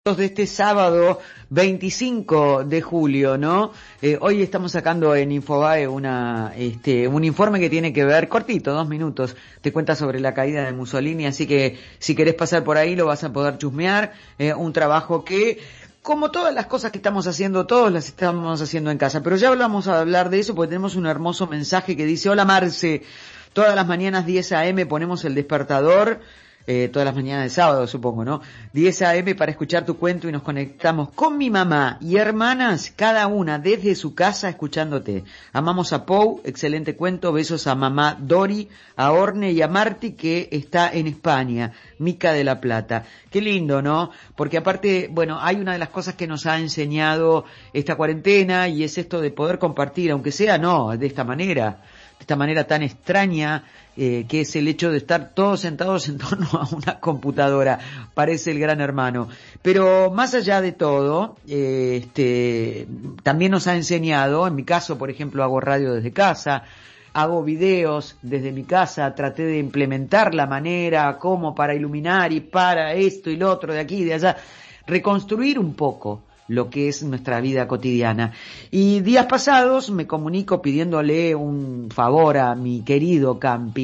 De este sábado 25 de julio, ¿no? Hoy estamos sacando en Infobae un informe que tiene que ver, cortito, 2 minutos, te cuenta sobre la caída de Mussolini, así que si querés pasar por ahí lo vas a poder chusmear, un trabajo que, como todas las cosas que estamos haciendo, todos las estamos haciendo en casa, pero ya vamos a hablar de eso porque tenemos un hermoso mensaje que dice: hola Marce, todas las mañanas 10 a.m. ponemos el despertador, todas las mañanas de sábado, supongo, ¿no? 10 a.m. para escuchar tu cuento y nos conectamos con mi mamá y hermanas, cada una desde su casa escuchándote. Amamos a Pou, excelente cuento, besos a mamá Dori, a Orne y a Marti, que está en España, Mica de la Plata. Qué lindo, ¿no? Porque aparte, bueno, hay una de las cosas que nos ha enseñado esta cuarentena y es esto de poder compartir, aunque sea no, de esta manera tan extraña, que es el hecho de estar todos sentados en torno a una computadora, parece el Gran Hermano. Pero más allá de todo, también nos ha enseñado, en mi caso, por ejemplo, hago radio desde casa, hago videos desde mi casa, traté de implementar la manera como para iluminar y para esto y lo otro, de aquí y de allá, reconstruir un poco lo que es nuestra vida cotidiana. Y días pasados me comunico pidiéndole un favor a mi querido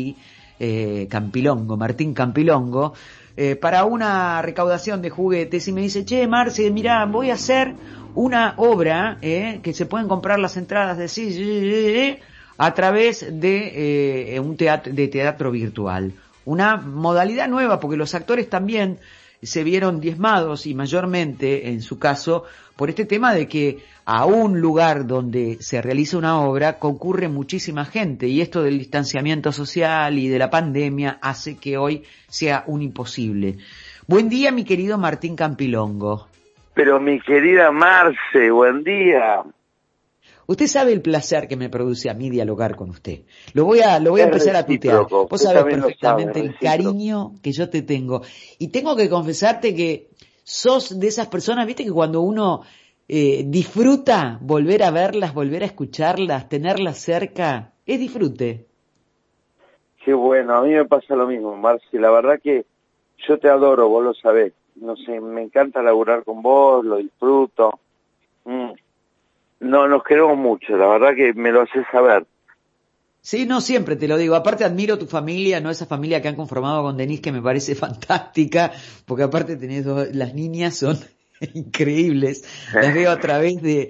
Campilongo, Martín Campilongo, para una recaudación de juguetes, y me dice: che, Marce, mirá, voy a hacer una obra, que se pueden comprar las entradas de sí, a través de un teatro virtual. Una modalidad nueva, porque los actores también se vieron diezmados, y mayormente, en su caso, por este tema de que a un lugar donde se realiza una obra concurre muchísima gente, y esto del distanciamiento social y de la pandemia hace que hoy sea un imposible. Buen día, mi querido Martín Campilongo. Pero mi querida Marce, buen día. Usted sabe el placer que me produce a mí dialogar con usted. Lo voy a empezar a tutear. Vos sabés perfectamente el cariño que yo te tengo. Y tengo que confesarte que sos de esas personas, viste, que cuando uno disfruta volver a verlas, volver a escucharlas, tenerlas cerca, es disfrute. Qué bueno, a mí me pasa lo mismo, Marce. La verdad que yo te adoro, vos lo sabés. No sé, me encanta laburar con vos, lo disfruto. No, nos queremos mucho, la verdad que me lo haces saber. Sí, no, siempre te lo digo. Aparte admiro tu familia, ¿no? Esa familia que han conformado con Denise, que me parece fantástica, porque aparte tenés las niñas son increíbles. Las veo a través de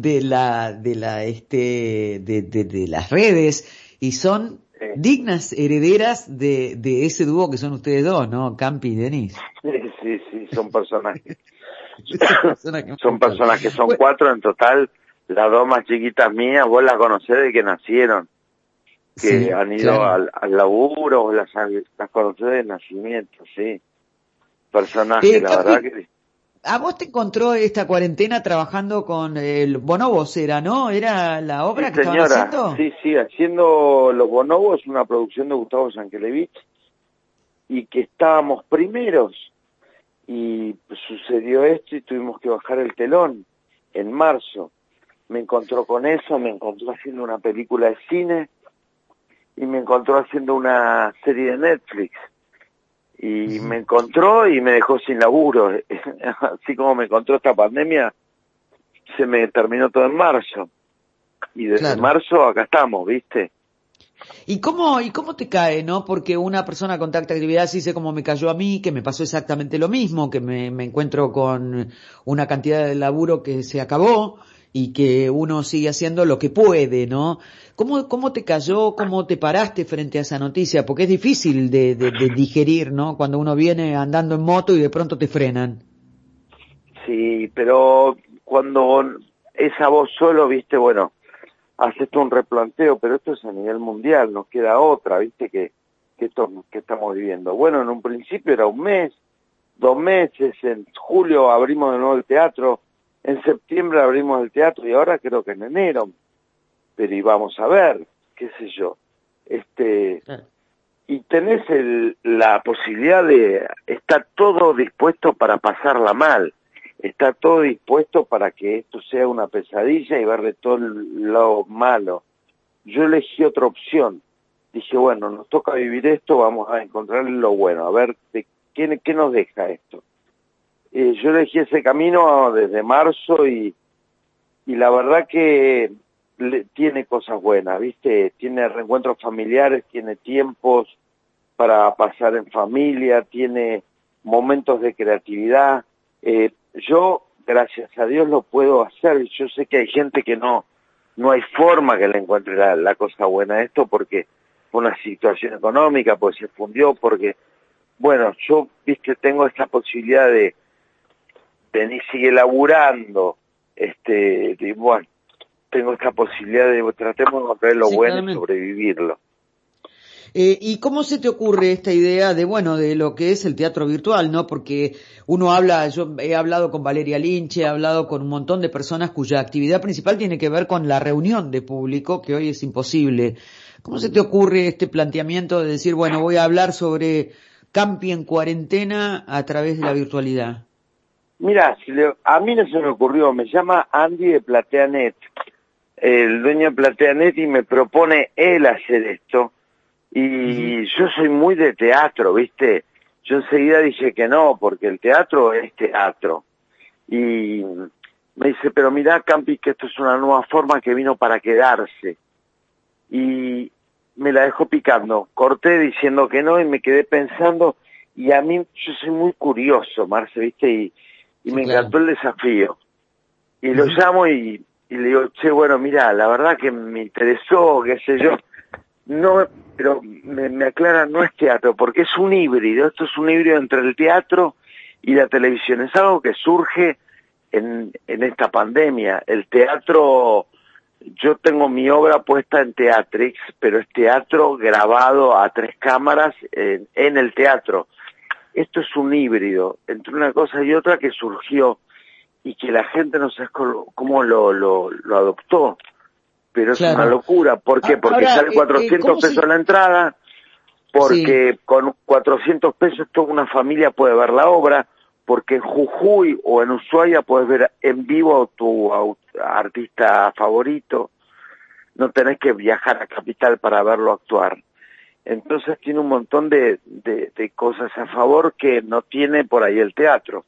las redes, y son dignas herederas de ese dúo que son ustedes dos, ¿no? Campi y Denise. Sí, son personajes. Son personajes, son 4 en total. Las 2 más chiquitas mías, vos las conocés de que nacieron, que sí, han ido claro al laburo, las conocés de nacimiento, sí. Personajes, la verdad que... ¿A vos te encontró esta cuarentena trabajando con el Bonobos, ¿no? ¿Era la obra que estaban haciendo? Sí, haciendo Los Bonobos, una producción de Gustavo Yankelevich, y que estábamos primeros, y sucedió esto y tuvimos que bajar el telón en marzo. Me encontró con eso, me encontró haciendo una película de cine y me encontró haciendo una serie de Netflix. Y me encontró y me dejó sin laburo. Así como me encontró esta pandemia, se me terminó todo en marzo. Y desde marzo acá estamos, ¿viste? ¿Y cómo te cae, no? Porque una persona con tanta actividad se dice como me cayó a mí, que me pasó exactamente lo mismo, que me encuentro con una cantidad de laburo que se acabó y que uno sigue haciendo lo que puede, ¿no? ¿Cómo te cayó? ¿Cómo te paraste frente a esa noticia? Porque es difícil de digerir, ¿no? Cuando uno viene andando en moto y de pronto te frenan. Sí, pero cuando es a vos solo, ¿viste? Bueno, haces un replanteo, pero esto es a nivel mundial, nos queda otra, ¿viste? Que esto que estamos viviendo. Bueno, en un principio era 1 mes, 2 meses, en julio abrimos de nuevo el teatro, en septiembre abrimos el teatro y ahora creo que en enero. Pero íbamos a ver, qué sé yo. Y tenés la posibilidad de estar todo dispuesto para pasarla mal. Está todo dispuesto para que esto sea una pesadilla y verle todo lo malo. Yo elegí otra opción. Dije, bueno, nos toca vivir esto, vamos a encontrar lo bueno, a ver qué nos deja esto. yo elegí ese camino desde marzo y la verdad que tiene cosas buenas, ¿viste? Tiene reencuentros familiares, tiene tiempos para pasar en familia, tiene momentos de creatividad. Yo, gracias a Dios, lo puedo hacer. Yo sé que hay gente que no hay forma que le encuentre la cosa buena a esto porque fue una situación económica, porque se fundió, porque, bueno, yo, ¿viste? Tengo esta posibilidad de ni sigue laburando, bueno, tengo esta posibilidad de tratemos de encontrar lo bueno y sobrevivirlo. ¿Y cómo se te ocurre esta idea de, bueno, de lo que es el teatro virtual, ¿no? Porque uno habla, yo he hablado con Valeria Lynch, he hablado con un montón de personas cuya actividad principal tiene que ver con la reunión de público, que hoy es imposible. ¿Cómo se te ocurre este planteamiento de decir, bueno, voy a hablar sobre Campi en cuarentena a través de la virtualidad? Mira, a mí no se me ocurrió, me llama Andy de PlateaNet, el dueño de PlateaNet, y me propone él hacer esto. Y yo soy muy de teatro, ¿viste? Yo enseguida dije que no, porque el teatro es teatro. Y me dice, pero mirá, Campi, que esto es una nueva forma que vino para quedarse. Y me la dejó picando. Corté diciendo que no y me quedé pensando. Y a mí, yo soy muy curioso, Marce, ¿viste? Y me encantó el desafío. Y lo llamo y le digo, che, bueno, mira, la verdad que me interesó, qué sé yo. No, pero me aclara, no es teatro, porque es un híbrido. Esto es un híbrido entre el teatro y la televisión. Es algo que surge en esta pandemia. El teatro, yo tengo mi obra puesta en Teatrix, pero es teatro grabado a 3 cámaras en el teatro. Esto es un híbrido entre una cosa y otra que surgió y que la gente no sé cómo lo adoptó. Pero es una locura. ¿Por qué? Porque sale 400 pesos la entrada, porque con 400 pesos toda una familia puede ver la obra, porque en Jujuy o en Ushuaia puedes ver en vivo a tu artista favorito, no tenés que viajar a Capital para verlo actuar. Entonces tiene un montón de cosas a favor que no tiene por ahí el teatro.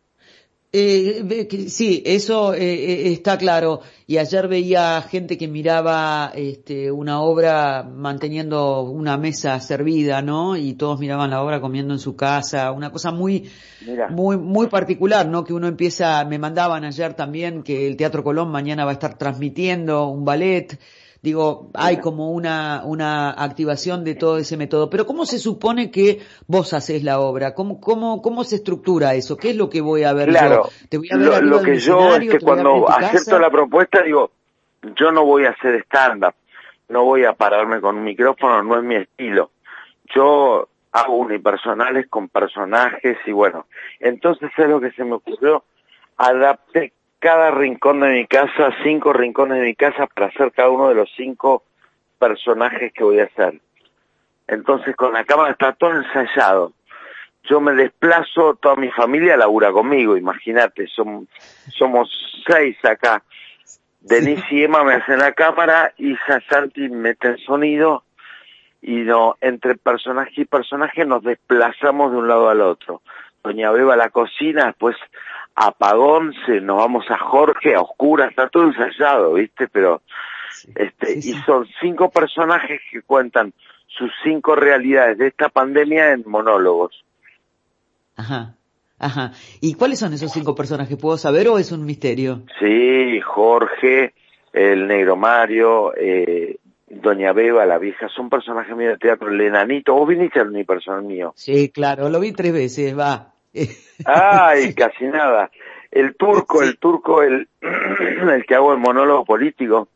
Sí, eso está claro. Y ayer veía gente que miraba una obra manteniendo una mesa servida, ¿no? Y todos miraban la obra comiendo en su casa, una cosa muy particular, ¿no? Que uno empieza, me mandaban ayer también que el Teatro Colón mañana va a estar transmitiendo un ballet. Digo, hay como una activación de todo ese método. Pero ¿cómo se supone que vos haces la obra? ¿Cómo se estructura eso? ¿Qué es lo que voy a ver yo? ¿Te voy a ver arriba lo de un que yo es escenario? que ¿Te voy a ver en cuando tu acepto casa? la propuesta digo, yo no voy a hacer stand-up, no voy a pararme con un micrófono, no es mi estilo. Yo hago unipersonales con personajes y bueno, entonces es lo que se me ocurrió, adapté cada rincón de mi casa, 5 rincones de mi casa para hacer cada uno de los 5 personajes que voy a hacer. Entonces con la cámara está todo ensayado. Yo me desplazo, toda mi familia labura conmigo, imagínate, somos 6 acá. Denise y Emma me hacen la cámara, Isa Santi mete el sonido y entre personaje y personaje nos desplazamos de un lado al otro. Doña Beba a la cocina, después apagón, nos vamos a Jorge, a oscuras, está todo ensayado, ¿viste? Pero y son 5 personajes que cuentan sus 5 realidades de esta pandemia en monólogos. Ajá. ¿Y cuáles son esos 5 personajes? ¿Puedo saber o es un misterio? Sí, Jorge, el negro Mario, Doña Beba, la vieja, son personajes míos de teatro. El enanito, vos viniste al unipersonal mío. Sí, claro, lo vi 3 veces, va. Ay, casi nada. El turco, el que hago el monólogo político,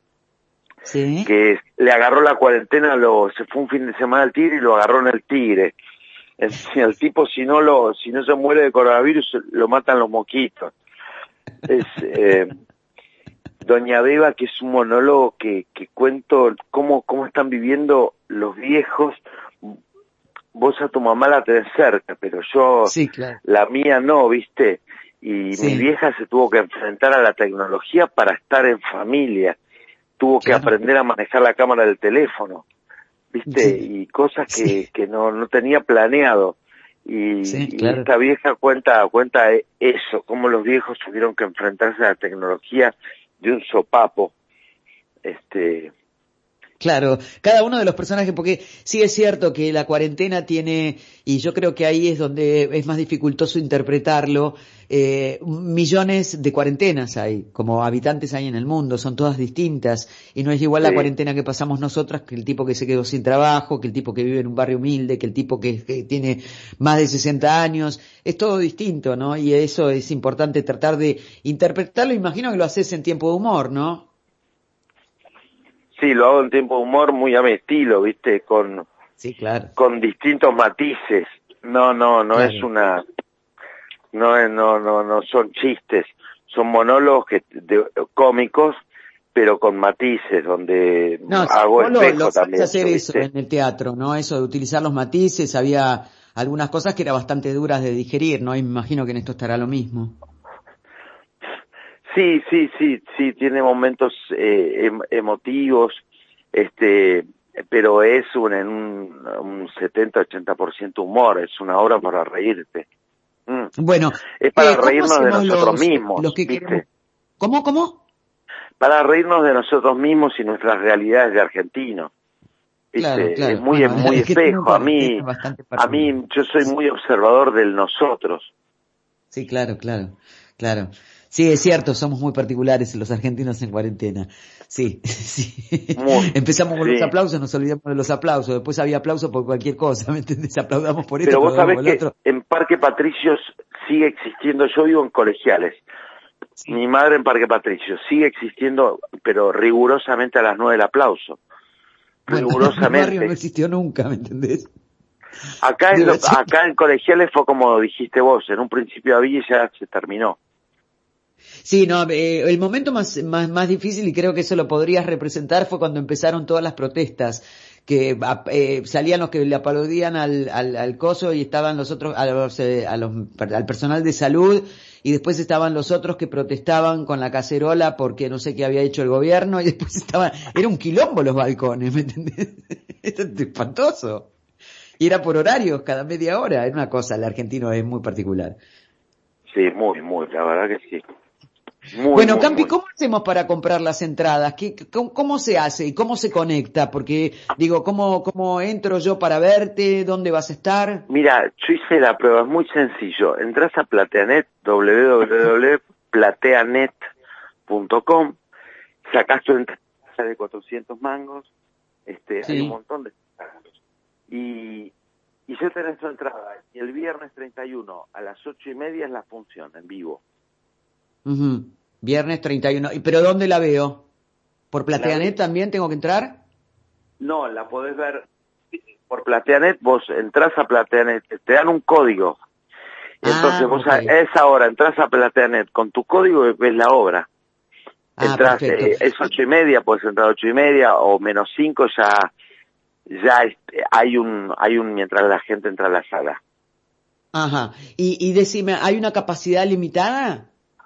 que le agarró la cuarentena, se fue un fin de semana al Tigre y lo agarró en el Tigre. El tipo, si no se muere de coronavirus, lo matan los mosquitos. Doña Beba, que es un monólogo que cuento cómo están viviendo los viejos. Vos a tu mamá la tenés cerca, pero yo, la mía no, ¿viste? Y mi vieja se tuvo que enfrentar a la tecnología para estar en familia. Tuvo que aprender a manejar la cámara del teléfono, ¿viste? Y cosas que no tenía planeado. Sí, Y claro. esta vieja cuenta eso, cómo los viejos tuvieron que enfrentarse a la tecnología de un sopapo. Claro, cada uno de los personajes, porque sí es cierto que la cuarentena tiene, y yo creo que ahí es donde es más dificultoso interpretarlo, millones de cuarentenas hay, como habitantes hay en el mundo, son todas distintas, y no es igual la Sí, cuarentena que pasamos nosotras que el tipo que se quedó sin trabajo, que el tipo que vive en un barrio humilde, que el tipo que tiene más de 60 años, es todo distinto, ¿no? Y eso es importante tratar de interpretarlo, imagino que lo haces en tiempo de humor, ¿no? sí, lo hago en tiempo de humor muy a mi estilo, ¿viste? Sí, claro, Con distintos matices. No es claro. una, no son chistes, son monólogos cómicos, pero con matices, donde No, sí, hago vos lo espejo sabés también, hacer yo, eso ¿viste? en el teatro, ¿no? Eso de utilizar los matices, había algunas cosas que eran bastante duras de digerir, ¿no? Y me imagino que en esto estará lo mismo. Sí, tiene momentos emotivos, este, pero es un 70-80% humor, es una obra para reírte. Mm. Bueno, Es para ¿cómo reírnos de hacemos nosotros mismos, los que queremos? ¿viste? ¿Cómo? Para reírnos de nosotros mismos y nuestras realidades de argentinos, Claro, ¿viste? Es claro. Bueno, muy es que tiene espejo. cuarentena es bastante A particular. mí, yo soy muy observador del nosotros. Sí, claro. Sí, es cierto, somos muy particulares los argentinos en cuarentena. Sí, sí. Muy, Empezamos con los sí. aplausos, nos olvidamos de los aplausos, después había aplausos por cualquier cosa, ¿me entendés? Aplaudamos por esto, Pero vos aplaudamos sabés por el que otro. en Parque Patricios sigue existiendo, yo vivo en Colegiales, Sí. mi madre en Parque Patricios, sigue existiendo, pero rigurosamente a las 9 el aplauso. Bueno, en mi barrio no Rigurosamente. existió nunca, ¿me entendés? Debe ser. Acá en Colegiales fue como dijiste vos, en un principio había y ya se terminó. Sí, no, el momento más difícil, y creo que eso lo podrías representar, fue cuando empezaron todas las protestas, que salían los que le aplaudían al coso y estaban los otros, al personal de salud, y después estaban los otros que protestaban con la cacerola porque no sé qué había hecho el gobierno, y después era un quilombo los balcones, ¿me entendés? Esto es espantoso. Y era por horarios, cada media hora, era una cosa, el argentino es muy particular. Sí, la verdad que sí. Muy, Bueno, muy, Campi, muy. ¿cómo hacemos para comprar las entradas? ¿Cómo se hace y cómo se conecta? Porque, digo, ¿cómo entro yo para verte? ¿Dónde vas a estar? Mira, yo hice la prueba, es muy sencillo. Entras a Plateanet, www.plateanet.com, sacás tu entrada de 400 mangos, hay un Sí. montón de entradas. Y, y yo tenés tu entrada. Y el viernes 31 a las 8:30 es la función en vivo. Ujú. Viernes 31. ¿Pero dónde la veo? ¿Por La ves, Plateanet también tengo que entrar? no, la podés ver por Plateanet, vos entrás a Plateanet, te dan un código. Ah, Entonces vos ok. a esa hora entras a Plateanet con tu código y ves la obra. Ah, Entras, perfecto. es 8:30, puedes entrar 8:30 o -5, hay un mientras la gente entra a la sala. Ajá. Y decime, ¿hay una capacidad limitada?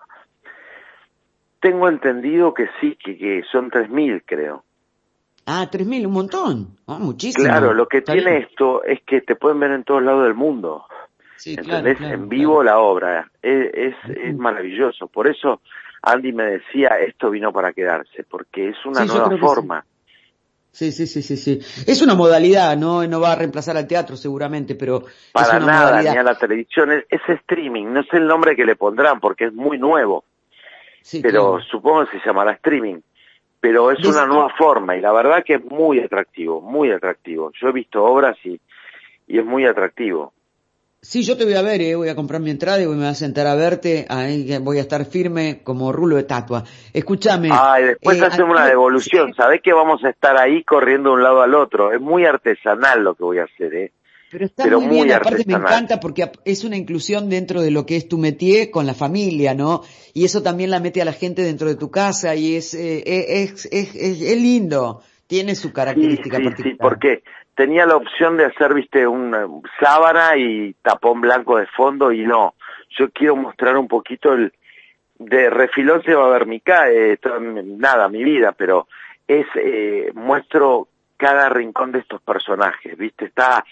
Tengo entendido que sí, que son 3.000, creo. Ah, 3.000, un montón. Ah, Claro, muchísimo. lo que Está tiene bien. esto es que te pueden ver en todos lados del mundo. Sí, claro, ¿Entendés? claro, En claro. vivo la obra. Es Ujú. maravilloso. Por eso Andy me decía, esto vino para quedarse, porque es una Sí, yo nueva creo que sí. forma. Sí. Es una modalidad, no va a reemplazar al teatro seguramente, pero es Para una nada, ni modalidad. a la televisión. Es streaming, no sé el nombre que le pondrán porque es muy nuevo, Sí, pero claro. supongo que se llamará streaming. Pero es una Decime, nueva forma y la verdad que es muy atractivo, muy atractivo. Yo he visto obras y es muy atractivo. sí, yo te voy a ver, voy a comprar mi entrada y me voy a sentar a verte, ahí voy a estar firme como rulo de estatua. Escúchame, Ah, y después hacemos una sí, devolución. Sabés que vamos a estar ahí corriendo de un lado al otro. Es muy artesanal lo que voy a hacer, pero está pero muy bien, muy aparte me artesanal. encanta porque es una inclusión dentro de lo que es tu métier con la familia, ¿no? Y eso también la mete a la gente dentro de tu casa y es lindo, tiene su característica Sí, particular. porque tenía la opción de hacer, viste, una sábana y tapón blanco de fondo y no. Yo quiero mostrar un poquito de refilón se va a ver nada, mi vida, pero muestro cada rincón de estos personajes, viste, está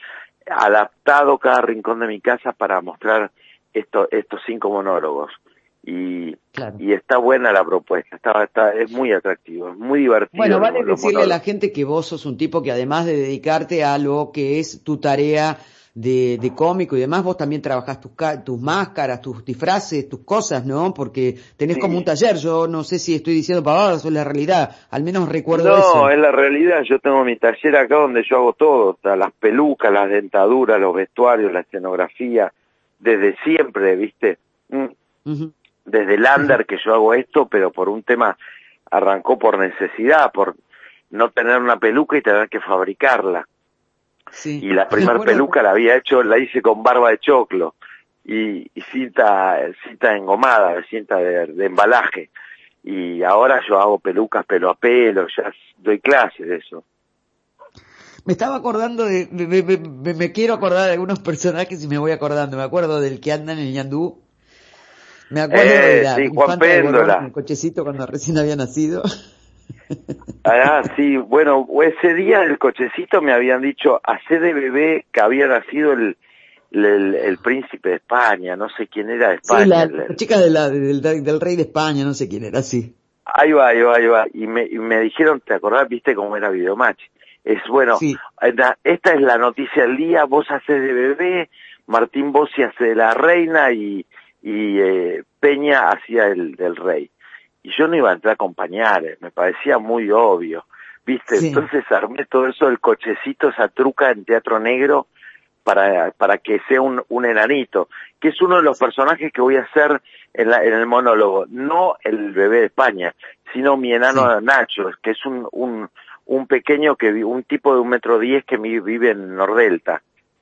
adaptado cada rincón de mi casa para mostrar estos 5 monólogos. Claro. Y está buena la propuesta, es muy atractivo, es muy divertido. Bueno, vale los decirle a la monólogos. gente que vos sos un tipo que además de dedicarte a lo que es tu tarea de cómico y demás, vos también trabajás tus máscaras, tus disfraces, tus cosas, ¿no? Porque tenés como un Sí. taller, yo no sé si estoy diciendo pavadas o es la realidad, al menos recuerdo No, eso. es la realidad, yo tengo mi taller acá donde yo hago todo, o sea, las pelucas, las dentaduras, los vestuarios, la escenografía, desde siempre, ¿viste? Ujú. Desde el under que yo hago esto, pero por un tema arrancó por necesidad, por no tener una peluca y tener que fabricarla. Sí, Y la me primer acuerdo. peluca la hice con barba de choclo y cinta engomada, cinta de embalaje. Y ahora yo hago pelucas pelo a pelo, ya doy clases de eso. Me estaba acordando me quiero acordar de algunos personajes y me voy acordando. Me acuerdo del que anda en el ñandú. Me acuerdo de la Sí, Juan infanta de Borbón en Péndola. el cochecito cuando recién había nacido. Ah, sí, bueno, ese día del cochecito me habían dicho, hacé de bebé que había nacido el príncipe de España, no sé quién era de Sí, España. la chica del rey de España, no sé quién era, sí. Ahí va, ahí va, ahí va. Y me dijeron, ¿te acordás? ¿Viste cómo era Videomatch? Es bueno, Sí. esta es la noticia del día, vos haces de bebé, Martín Bossi hace de la reina y Peña hacía del rey. Y yo no iba a entrar a acompañar, me parecía muy obvio, ¿viste? Sí. Entonces armé todo eso del cochecito, esa truca en Teatro Negro para que sea un enanito, que es uno de los personajes que voy a hacer en el monólogo, no el bebé de España, sino mi Sí. enano Nacho, que es un pequeño un tipo de 1,10 m que vive en Nordelta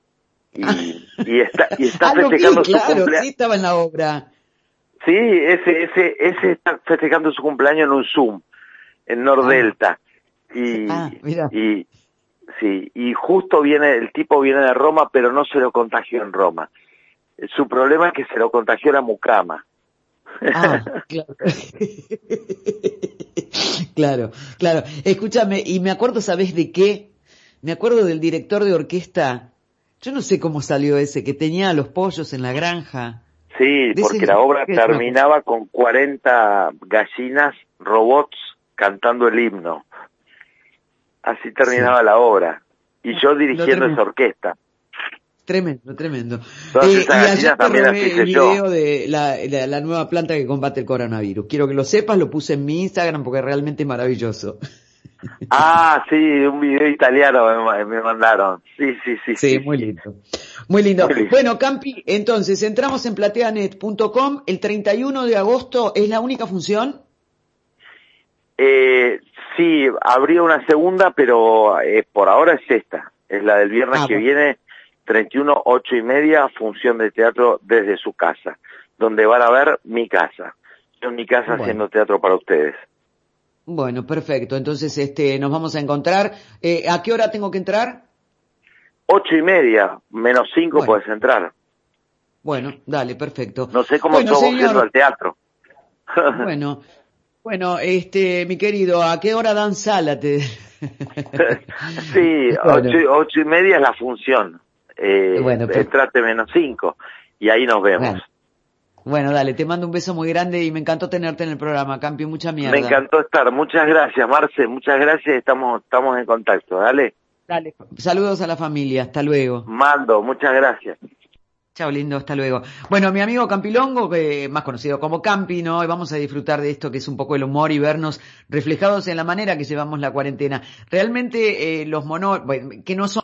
y está Ah, lo vi, festejando su claro, cumpleaños. sí estaba en la obra. Sí, ese está festejando su cumpleaños en un Zoom en Ah, Nordelta y mira. y sí, y justo el tipo viene de Roma, pero no se lo contagió en Roma. Su problema es que se lo contagió la mucama. Ah, claro. Claro, claro. Escúchame, y me acuerdo, ¿sabés de qué? Me acuerdo del director de orquesta. Yo no sé cómo salió ese, que tenía a los pollos en la granja. Sí, De porque la ese, obra eso me acuerdo. terminaba con 40 gallinas, robots, cantando el himno. Así Sí. terminaba la obra. Y yo No, dirigiendo esa tremendo. orquesta. Tremendo, tremendo. Todas esas Y ayer gallinas te también las robé el hice yo. video de la nueva planta que combate el coronavirus. Quiero que lo sepas, lo puse en mi Instagram porque es realmente maravilloso. Ah, sí, un video italiano me mandaron. Sí, sí, sí, Sí, sí, muy sí. lindo. Muy lindo. Muy lindo. Bueno, Campi, entonces entramos en plateanet.com. El 31 de agosto es la única función. Eh, sí, habría una segunda, pero por ahora es esta. Es la del viernes Ah, que bueno. viene, 31, 8:30, función de teatro desde su casa, donde van a ver mi casa. Yo en mi casa Bueno, haciendo teatro para ustedes. bueno, perfecto. Entonces, nos vamos a encontrar. ¿A qué hora tengo que entrar? 8:30, -5 Bueno, puedes entrar. bueno, dale, perfecto. No sé cómo Bueno, sos vos yendo señor, al teatro. bueno, bueno, mi querido, ¿a qué hora dan sala? Sí, Bueno, 8:30 es la función. bueno, Entrate -5 y ahí nos vemos. bueno, bueno, dale, te mando un beso muy grande y me encantó tenerte en el programa, Campi, mucha Me mierda. encantó estar. Muchas gracias, Marce. Muchas gracias. Estamos en contacto. Dale. Dale. Saludos a la familia, hasta luego. Mando. Muchas gracias. Chao, lindo, hasta luego. Bueno, mi amigo Campilongo, que más conocido como Campi, ¿no? Y vamos a disfrutar de esto que es un poco el humor y vernos reflejados en la manera que llevamos la cuarentena. Realmente los bueno, que no son